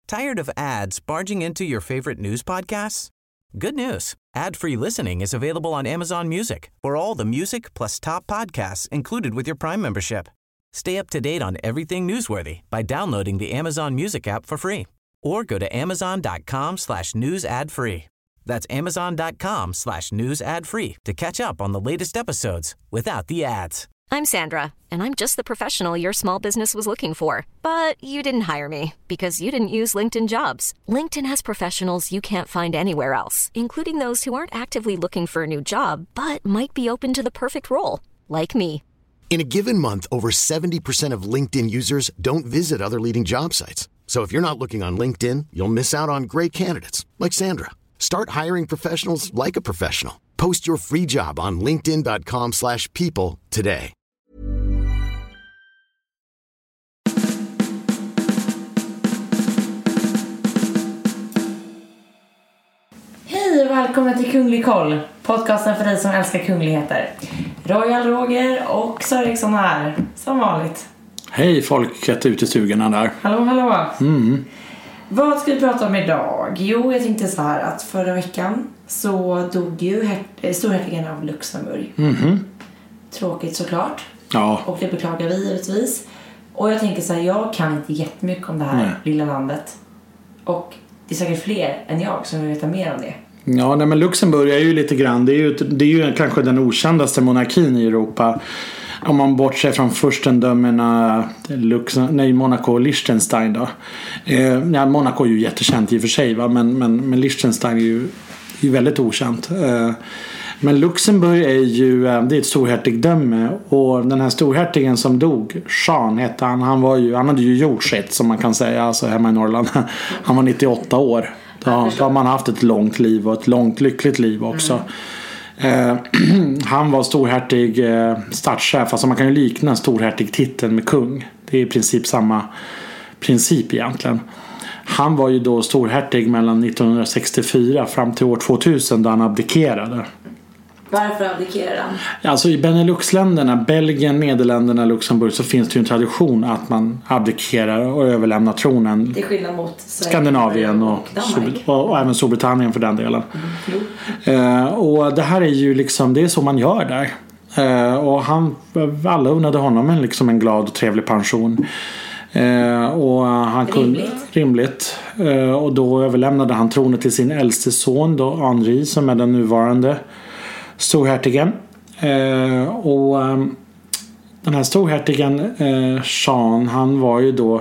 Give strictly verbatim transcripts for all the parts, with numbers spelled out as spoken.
Tired of ads barging into your favorite news podcasts? Good news. Ad-free listening is available on Amazon Music for all the music plus top podcasts included with your Prime membership. Stay up to date on everything newsworthy by downloading the Amazon Music app for free or go to amazon.com slash news ad free. That's amazon.com slash news ad free to catch up on the latest episodes without the ads. I'm Sandra, and I'm just the professional your small business was looking for. But you didn't hire me because you didn't use LinkedIn Jobs. LinkedIn has professionals you can't find anywhere else, including those who aren't actively looking for a new job, but might be open to the perfect role, like me. In a given month, over seventy percent of LinkedIn users don't visit other leading job sites. So if you're not looking on LinkedIn, you'll miss out on great candidates, like Sandra. Start hiring professionals like a professional. Post your free job on linkedin.com slash people today. Hej och välkommen till Kunglig koll, podcasten för dig som älskar kungligheter. Royal Roger och Sir Eriksson här, som vanligt. Hej folket ute i stugorna där. Hallå, hallå. Mm. Vad ska vi prata om idag? Jo, jag tänkte så här att förra veckan så dog ju her- storhertigen av Luxemburg. Mm. Tråkigt såklart. Ja. Och det beklagar vi givetvis. Och jag tänker så här, jag kan inte jättemycket om det här Nej. lilla landet. Och det är säkert fler än jag som vill veta mer om det. Ja, nej, men Luxemburg är ju lite grann, det är ju, det är ju kanske den okändaste monarkin i Europa. Om man bortser från furstendömena Lux- nej, Monaco och Liechtenstein då. Eh, ja, Monaco är ju jättekänt i och för sig, va? Men, men, men Liechtenstein är ju, är ju väldigt okänt. Eh, men Luxemburg är ju eh, det är ett storhertigdöme, och den här storhertigen som dog, Jean hette han, han, var ju, han hade ju gjort sitt, som man kan säga, alltså hemma i Norrland. Han var nittioåtta år. Då, då har man haft ett långt liv och ett långt lyckligt liv också. Mm. Eh, han var storhertig eh, statschef, alltså man kan ju likna storhertigtiteln med kung. Det är i princip samma princip egentligen. Han var ju då storhertig mellan nittonhundrasextiofyra fram till år tvåtusen, då han abdikerade. Varför abdikerade han? Alltså i Beneluxländerna, Belgien, Nederländerna, Luxemburg, så finns det ju en tradition att man abdikerar och överlämnar tronen. Det är skillnad mot Sverige, Skandinavien och, och, och, och även Storbritannien för den delen. Mm. Uh, och det här är ju liksom, det är så man gör där. Uh, och han, alla unnade honom en, liksom en glad och trevlig pension. Uh, och han kunde, rimligt, rimligt. Uh, och då överlämnade han tronen till sin äldste son då, Henri, som är den nuvarande storhertigen. Uh, och um, den här storhertigen uh, Jean, han var ju då,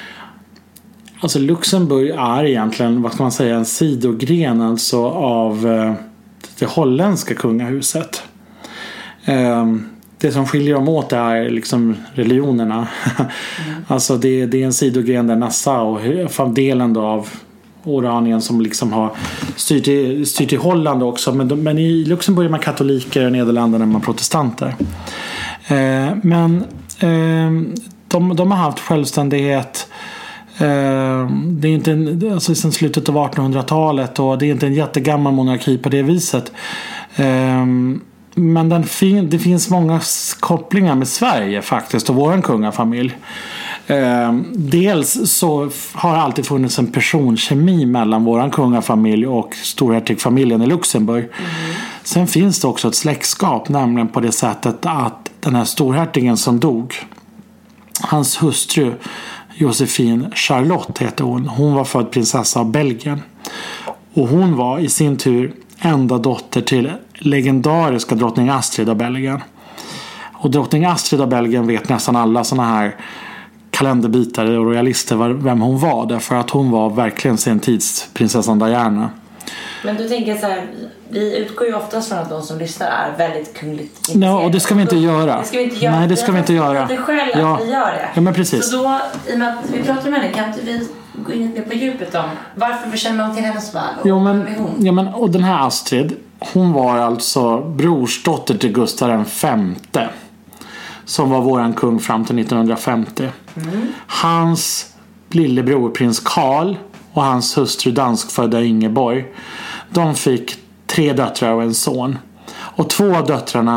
alltså Luxemburg är egentligen, vad ska man säga, en sidogren alltså av uh, det holländska kungahuset. Uh, det som skiljer dem åt är liksom religionerna. Mm. Alltså det, det är en sidogren där Nassau, delen då av Oranien, som liksom har styrt i, styrt i Holland också, men, de, men i Luxemburg är man katoliker, i Nederländerna är man protestanter. Eh, men eh, de, de har haft självständighet, eh, det är inte en, alltså sedan slutet av artonhundratalet, och det är inte en jättegammal monarki på det viset. Eh, men den fin, det finns många kopplingar med Sverige faktiskt, och våran kungafamilj. Eh, dels så har det alltid funnits en personkemi mellan våran kungafamilj och storhertigfamiljen i Luxemburg. Mm. Sen finns det också ett släktskap, nämligen på det sättet att den här storhertigen som dog, hans hustru Josephine Charlotte heter hon. Hon var född prinsessa av Belgien. Och hon var i sin tur enda dotter till legendariska drottning Astrid av Belgien. Och drottning Astrid av Belgien vet nästan alla såna här kalenderbitar och royalister vem hon var, därför att hon var verkligen sin tids prinsessan Diana. Men du tänker så här, vi utgår ju oftast från att de som lyssnar är väldigt kungligt intresserade. Ja, och det ska vi inte göra. Det ska vi inte göra. Nej, det ska vi inte göra. Det är själv ja. att vi gör det. Ja, men precis. Så då, i och med att vi pratar med henne, kan inte vi gå in lite på djupet om varför vi känner man till hennes värld? Jo, men, ja, men och den här Astrid, hon var alltså brorsdotter till Gustav den femte, som var våran kung fram till nittonhundrafemtio. Mm. Hans lillebror prins Karl och hans hustru danskfödda Ingeborg, de fick tre döttrar och en son. Och två av döttrarna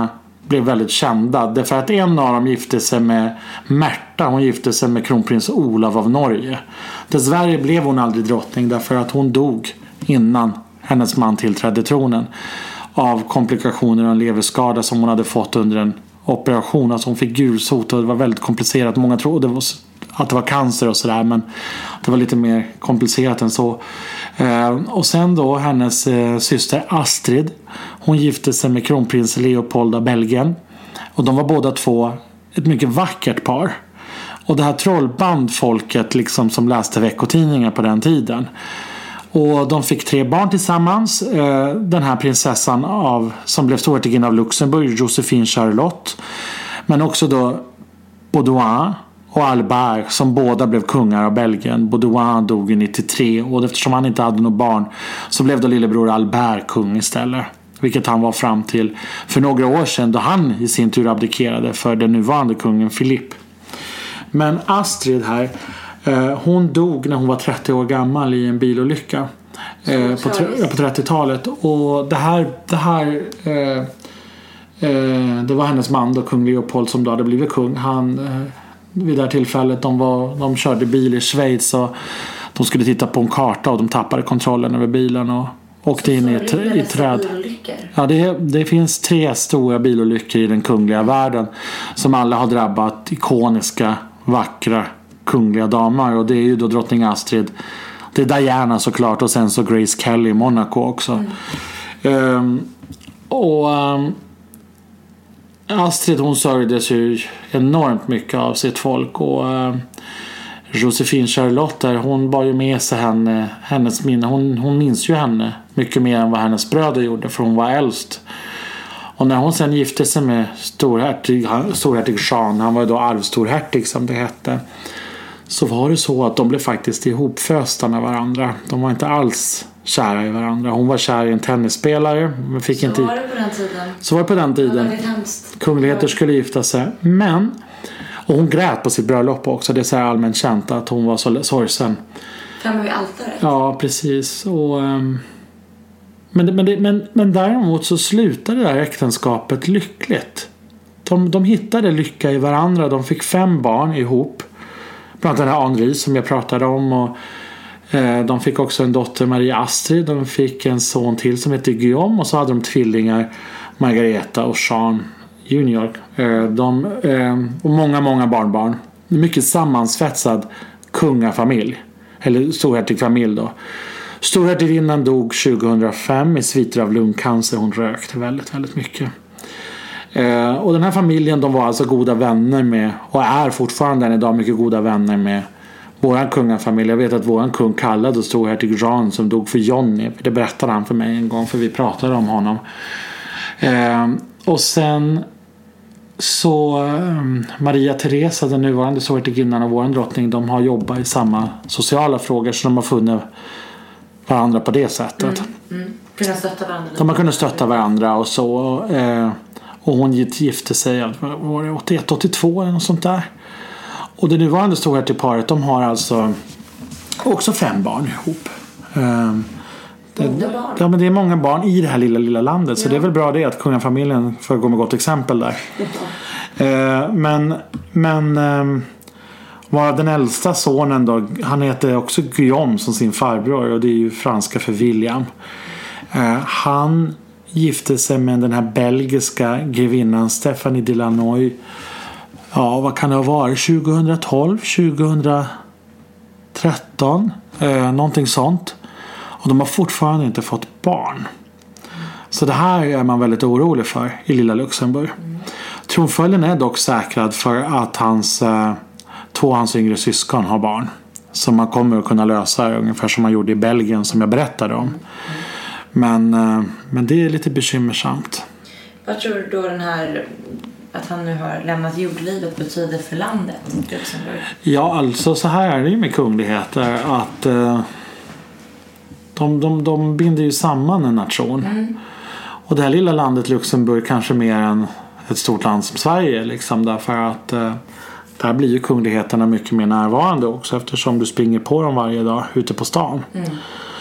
blev väldigt kända. Därför att en av dem gifte sig med Märta. Hon gifte sig med kronprins Olav av Norge. Dessvärre blev hon aldrig drottning därför att hon dog innan hennes man tillträdde tronen. Av komplikationer och en leverskada som hon hade fått under en operation. Alltså hon fick gulsot och det var väldigt komplicerat. Många trodde att det var cancer och sådär, men det var lite mer komplicerat än så. Och sen då hennes syster Astrid, hon gifte sig med kronprins Leopold av Belgien. Och de var båda två ett mycket vackert par. Och det här trollbandfolket liksom som läste veckotidningar på den tiden. Och de fick tre barn tillsammans. Den här prinsessan av, som blev storhertigin av Luxemburg, Josephine Charlotte. Men också då Baudouin och Albert som båda blev kungar av Belgien. Baudouin dog i nittiotre och eftersom han inte hade några barn så blev då lillebror Albert kung istället. Vilket han var fram till för några år sedan då han i sin tur abdikerade för den nuvarande kungen Philippe. Men Astrid här, hon dog när hon var trettio år gammal i en bilolycka på, på trettiotalet. Och det här, det här eh, eh, det var hennes man då, kung Leopold, som då hade blivit kung. Han, eh, vid det här tillfället, de, var, de körde bil i Schweiz och de skulle titta på en karta och de tappade kontrollen över bilen och åkte in i ett i träd. Ja, det, det finns tre stora bilolyckor i den kungliga världen som alla har drabbat ikoniska, vackra kungliga damer, och det är ju då drottning Astrid, det är Diana såklart, och sen så Grace Kelly i Monaco också. Mm. Um, och um, Astrid, hon sörjdes ju enormt mycket av sitt folk, och um, Josephine Charlotte där, hon bar ju med sig henne, hennes minne, hon, hon minns ju henne mycket mer än vad hennes bröder gjorde, för hon var äldst. Och när hon sen gifte sig med storhertig, storhertig Jean, han var ju då arvstorhertig som det hette, så var det så att de blev faktiskt ihopfösta med varandra. De var inte alls kära i varandra. Hon var kär i en tennisspelare, men fick så inte. var det på den tiden. Så var det på den tiden. Kungligheter skulle gifta sig, men och hon grät på sitt bröllop också. Det är så här allmänt känt att hon var så sorgsen. Framme vid altaret. Ja, precis. Och um, men, men, men, men däremot så slutade det här äktenskapet lyckligt. De, de hittade lycka i varandra. De fick fem barn ihop. Bland annat Henri som jag pratade om. Och, eh, de fick också en dotter, Marie Astrid. De fick en son till som heter Guillaume. Och så hade de tvillingar, Margareta och Jean junior. Eh, de, eh, och många, många barnbarn. Mycket sammansvetsad kungafamilj. Eller storhertigfamilj då. Storhertiginnan dog tjugohundrafem i sviter av lungcancer. Hon rökte väldigt, väldigt mycket. Eh, och den här familjen, de var alltså goda vänner med, och är fortfarande än idag mycket goda vänner med våran kungafamilj. Jag vet att våran kung kallade storhertig Jean som dog för Johnny. Det berättade han för mig en gång, för vi pratade om honom. Eh, och sen så eh, Maria Teresa, den nuvarande storhertiginnan och våran drottning, de har jobbat i samma sociala frågor, så de har funnit varandra på det sättet. Mm, mm. Kunna stötta varandra. De har kunnat stötta varandra och så. Eh, och hon gifte sig var det åttioett åttiotvå eller något sånt där. Och det nuvarande storhertigparet, de har alltså också fem barn ihop. Eh, det, barn. Ja, men det är många barn i det här lilla, lilla landet. Så ja. Det är väl bra det att kungafamiljen får gå med gott exempel där. eh, men men eh, var den äldsta sonen då, han heter också Guillaume som sin farbror, och det är ju franska för William. Eh, han gifte sig med den här belgiska grevinnan Stéphanie Delanoy. Ja, vad kan det ha varit? tjugohundratolv, tjugohundratretton, eh, någonting sånt. Och de har fortfarande inte fått barn. Så det här är man väldigt orolig för i lilla Luxemburg. Mm. Tronföljden är dock säkrad för att hans eh, två av hans yngre syskon har barn. Som man kommer att kunna lösa ungefär som man gjorde i Belgien som jag berättade om. Mm. Men, eh, men det är lite bekymmersamt. Vad tror du då den här, att han nu har lämnat jordlivet, betyder för landet Luxemburg? Ja, alltså så här är det ju med kungligheter att eh, de, de, de binder ju samman en nation. Mm. Och det här lilla landet Luxemburg kanske mer än ett stort land som Sverige liksom, därför att eh, där blir ju kungligheterna mycket mer närvarande också, eftersom du springer på dem varje dag ute på stan. Mm.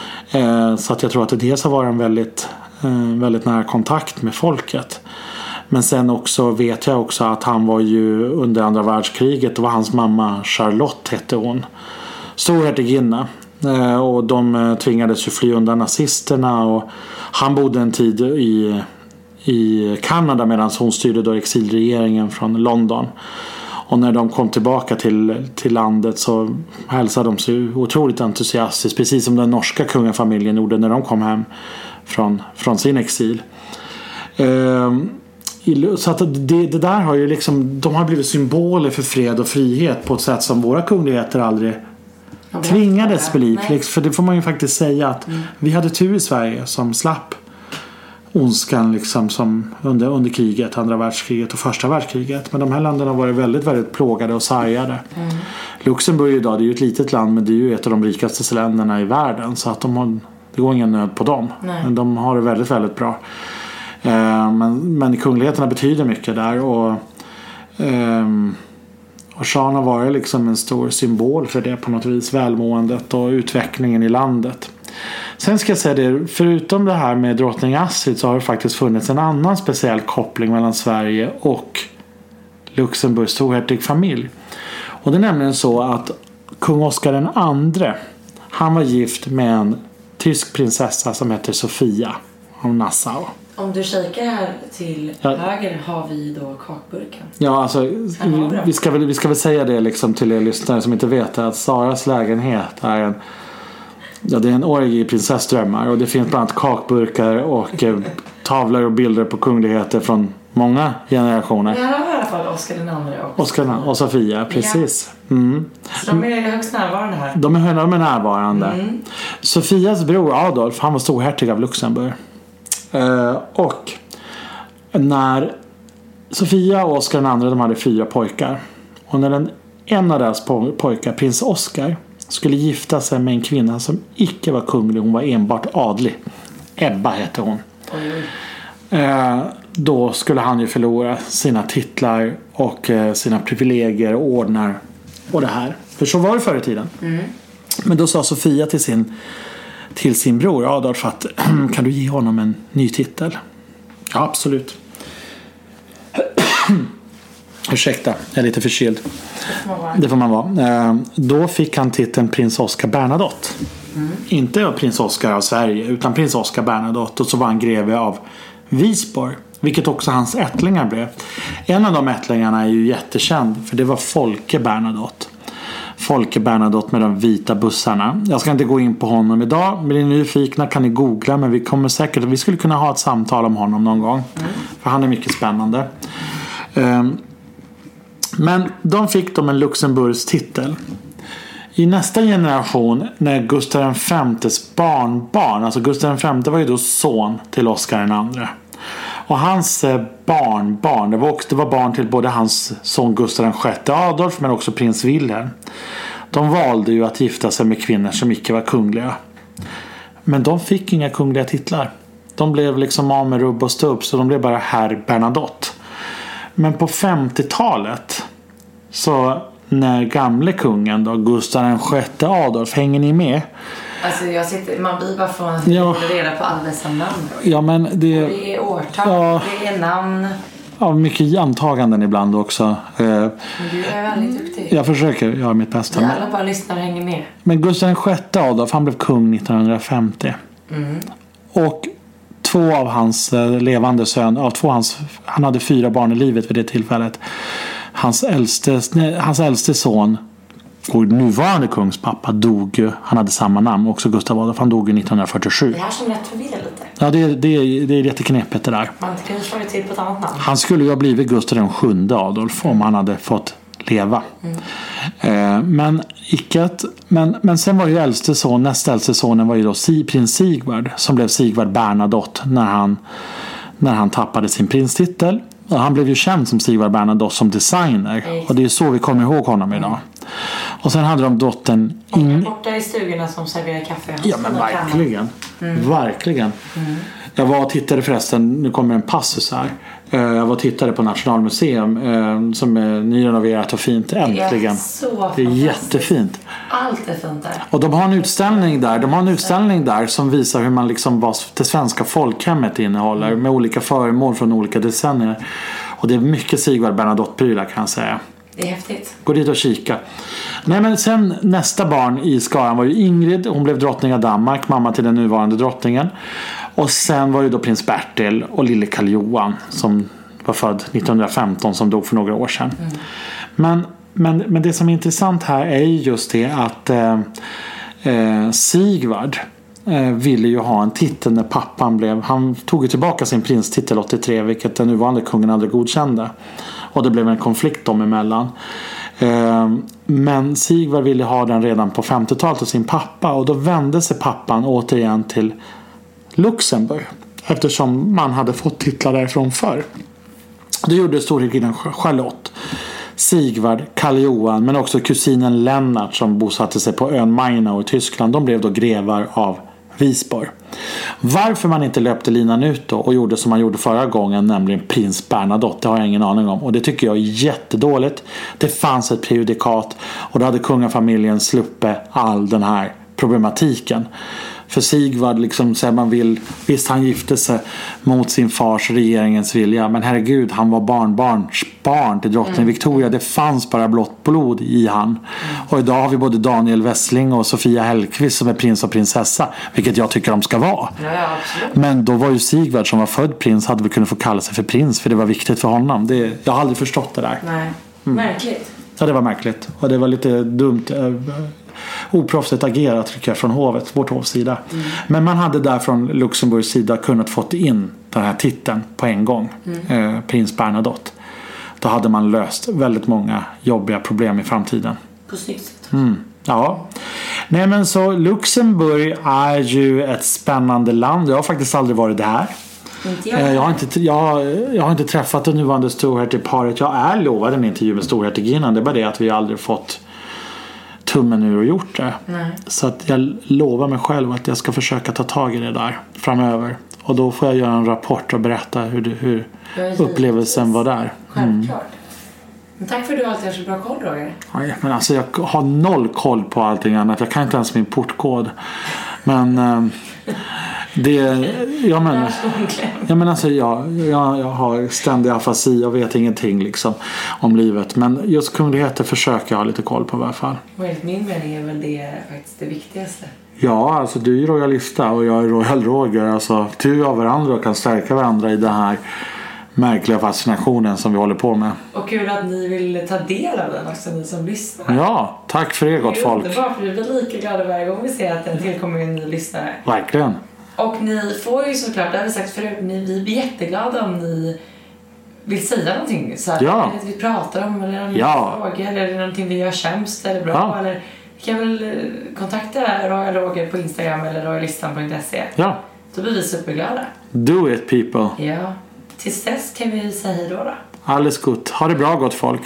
Eh, så att jag tror att det dels har varit en väldigt, eh, väldigt nära kontakt med folket. Men sen också vet jag också att han var ju under andra världskriget. Det var hans mamma Charlotte hette hon. Storhertiginna. Och de tvingades ju fly undan nazisterna. Och han bodde en tid i, i Kanada medan hon styrde då exilregeringen från London. Och när de kom tillbaka till, till landet så hälsade de sig otroligt entusiastiskt. Precis som den norska kungafamiljen gjorde när de kom hem från, från sin exil. Ehm, så att det, det där har ju liksom, de har blivit symboler för fred och frihet på ett sätt som våra kungligheter aldrig tvingades bli. För det får man ju faktiskt säga att mm. vi hade tur i Sverige som slapp ondskan liksom som under, under kriget, andra världskriget och första världskriget. Men de här länderna har varit väldigt, väldigt plågade och sargade. Mm. Luxemburg idag, det är ju ett litet land, men det är ju ett av de rikaste länderna i världen. Så att de har, det går ingen nöd på dem. Nej. Men de har det väldigt, väldigt bra. Eh, men, men kungligheterna betyder mycket där. Och eh, Och Jean har varit liksom en stor symbol för det på något vis. Välmåendet och utvecklingen i landet. Sen ska jag säga det, förutom det här med drottning Astrid så har det faktiskt funnits en annan speciell koppling mellan Sverige och Luxemburgs storhertigfamilj. Och det är nämligen så att kung Oscar den andre, han var gift med en tysk prinsessa som heter Sofia av Nassau. Om du kikar här till ja. höger har vi då kakburken. Ja, alltså vi, vi, ska väl, vi ska väl säga det liksom till er lyssnare som inte vet att Saras lägenhet är en, ja, det är en orgie i prinsessdrömmar. Och det finns bland annat kakburkar och eh, tavlor och bilder på kungligheter från många generationer. Ja, har i alla fall Oscar den andre och Oscar och Sofia, precis. Mm. Så de är högst närvarande här. De är, de är närvarande. Mm. Sofias bror Adolf, han var storhertig av Luxemburg. Uh, och när Sofia och Oscar den andre, de hade fyra pojkar. Och när den, en av deras pojkar, prins Oscar, skulle gifta sig med en kvinna som icke var kunglig, hon var enbart adlig. Ebba hette hon. Uh, då skulle han ju förlora sina titlar och uh, sina privilegier och ordnar och det här. För så var det förr i tiden. Mm. Men då sa Sofia till sin till sin bror Adolf att kan du ge honom en ny titel? Ja, absolut. Ursäkta, jag är lite förkyld. Det får man vara. Då fick han titeln prins Oscar Bernadotte. Mm. Inte av prins Oscar av Sverige utan prins Oscar Bernadotte. Och så var han greve av Visborg, vilket också hans ättlingar blev. En av de ättlingarna är ju jättekänd, för det var Folke Bernadotte. Folke Bernadotte med de vita bussarna. Jag ska inte gå in på honom idag. Men är ni nyfikna kan ni googla. Men vi kommer säkert, vi skulle kunna ha ett samtal om honom någon gång. Mm. För han är mycket spännande. Um, men de fick de en Luxemburgs titel. I nästa generation, när Gustav den femtes barnbarn, alltså Gustav den femte var ju då son till Oscar den andre. Och hans barnbarn, det var, också, det var barn till både hans son Gustav den sjätte Adolf men också prins Wilhelm. De valde ju att gifta sig med kvinnor som icke var kungliga. Men de fick inga kungliga titlar. De blev liksom av med rubb och stubb, så de blev bara herr Bernadotte. Men på femtiotalet, så när gamle kungen då, Gustav den sjätte Adolf, hänger ni med? Alltså jag sitter, man blir bara från att ja. reda på alla dessa namn. Ja, men det, det är årtal, ja, det är namn. Ja, mycket antaganden ibland också. Men du är väldigt duktig. Jag försöker göra mitt bästa. Vi alla bara lyssnar och hänger med. Men Gustav den sjätte Adolf, han blev kung nittonhundrafemtio. Mm. Och två av hans levande söner, av två hans, han hade fyra barn i livet vid det tillfället. Hans äldste, hans äldste son och nuvarande kungspappa dog, han hade samma namn också, Gustav Adolf, han dog nittonhundrafyrtiosju. Det här som lätt förvirrar lite. Ja, det är, det är, det är jätteknepigt det där. Man kan ju slå till på ett annat namn. Han skulle ju ha blivit Gustav den sjunde Adolf om han hade fått leva. Mm. Eh, men icke men, men sen var ju äldste son, näst äldste sonen var ju då prins Sigvard, som blev Sigvard Bernadotte när han, när han tappade sin prinstitel. Och han blev ju känd som Sigvard Bernadotte som designer. Mm. Och det är så vi kommer ihåg honom idag. Och sen hade de dottern in... borta i stugorna som serverar kaffe. Ja, men verkligen. Mm. Verkligen. Mm. Jag var och tittade förresten, nu kommer en passus här. Jag var och tittade på Nationalmuseum som är nyrenoverat och fint. Äntligen. Det är så det är jättefint. Allt är fint där. Och de har en utställning där. De har en utställning där som visar hur man liksom vad det svenska folkhemmet innehåller. Mm. Med olika föremål från olika decennier. Och det är mycket Sigvard Bernadotte-prylar kan jag säga. Det är häftigt. Gå dit och kika. Nej, men sen nästa barn i skaran var ju Ingrid. Hon blev drottning av Danmark. Mamma till den nuvarande drottningen. Och sen var det då prins Bertil och lille Karl Johan som var född nittonhundrafemton som dog för några år sedan. Mm. Men, men, men det som är intressant här är just det att eh, eh, Sigvard eh, ville ju ha en titel när pappan blev... Han tog ju tillbaka sin prinstitel åttiotre vilket den nuvarande kungen aldrig godkände. Och det blev en konflikt dem emellan. Eh, men Sigvard ville ha den redan på femtiotalet av sin pappa. Och då vände sig pappan återigen till Luxemburg, eftersom man hade fått titlar därifrån förr. Det gjorde storhertiginnen Charlotte, Sigvard, Karl Johan, men också kusinen Lennart som bosatte sig på ön Mainau i Tyskland. De blev då grevar av Visborg. Varför man inte löpte linan ut då och gjorde som man gjorde förra gången, nämligen prins Bernadotte, det har jag ingen aning om. Och det tycker jag är jättedåligt. Det fanns ett prejudikat och då hade kungafamiljen sluppit all den här problematiken. För Sigvard liksom så man vill, visst han gifte sig mot sin fars regeringens vilja, men herregud, han var barnbarns barn till drottning mm. Victoria. Det fanns bara blått blod i han. Mm. Och idag har vi både Daniel Wessling och Sofia Hellqvist som är prins och prinsessa, vilket jag tycker de ska vara. Ja, absolut. Men då var ju Sigvard som var född prins hade väl kunnat få kalla sig för prins, för det var viktigt för honom. Det, jag har aldrig förstått det där. Nej, mm. märkligt. Ja, det var märkligt. Och det var lite dumt, oproffsigt agerat tycker jag från hovet, vårt hovs sida. Mm. Men man hade där från Luxemburgs sida kunnat fått in den här titeln på en gång. Mm. Eh, prins Bernadotte. Då hade man löst väldigt många jobbiga problem i framtiden. På snyggt sätt. Mm. Ja. Nej, men så Luxemburg är ju ett spännande land. Jag har faktiskt aldrig varit där. Inte jag. Eh, jag, har inte, jag, jag har inte träffat det nuvarande storhertigparet. Jag är lovad en intervju med storhertiginnan. Det är bara det att vi aldrig fått tummen ur och gjort det. Nej. Så att jag lovar mig själv att jag ska försöka ta tag i det där framöver. Och då får jag göra en rapport och berätta hur, det, hur upplevelsen var där. Mm. Självklart. Men tack för att du alltid har så bra koll, Roger. Nej, men alltså jag har noll koll på allting annat. Jag kan inte ens min portkod. Men äh, det... Jag menar, jag menar alltså jag, jag, jag har ständig afasi. Jag vet ingenting liksom om livet. Men just kungligheter försöker jag ha lite koll på i alla fall. Och enligt min mening är väl det faktiskt det viktigaste. Ja, alltså du är ju royalista och jag är Royal Roger. Alltså du av varandra och kan stärka varandra i den här märkliga fascinationen som vi håller på med. Och kul att ni vill ta del av den också, ni som lyssnar. Ja, tack för det gott folk. Det är underbart, för vi blir lika glada varje gång vi ser att det tillkommer en ny lyssnare. Verkligen. Och ni får ju såklart, det har vi sagt förut, ni, vi blir jätteglada om ni vill säga någonting. Så här, ja. Eller vi pratar om, eller någon ja. fråga, eller någonting vi gör sämst eller bra. Ja. Eller vi kan väl kontakta Royal Roger på Instagram eller royalistan punkt se. Ja. Då blir vi superglada. Do it people. Ja. Tills dess kan vi säga hej då då. Alles gott. Ha det bra gott folk.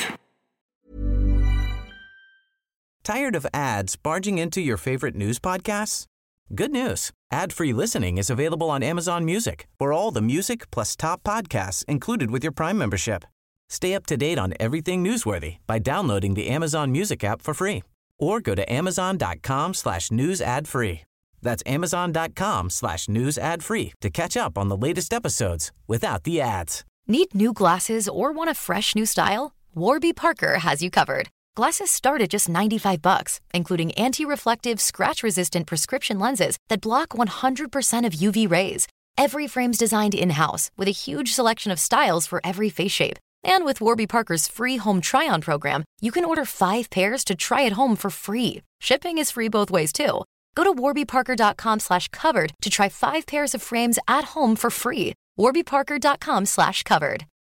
Tired of ads barging into your favorite news podcasts? Good news. Ad-free listening is available on Amazon Music for all the music plus top podcasts included with your Prime membership. Stay up to date on everything newsworthy by downloading the Amazon Music app for free or go to amazon.com slash news ad free. That's amazon.com slash news ad free to catch up on the latest episodes without the ads. Need new glasses or want a fresh new style? Warby Parker has you covered. Glasses start at just ninety-five bucks, including anti-reflective, scratch-resistant prescription lenses that block one hundred percent of U V rays. Every frame's designed in-house with a huge selection of styles for every face shape. And with Warby Parker's free home try-on program, you can order five pairs to try at home for free. Shipping is free both ways, too. Go to warbyparker.com slash covered to try five pairs of frames at home for free. warbyparker.com slash covered.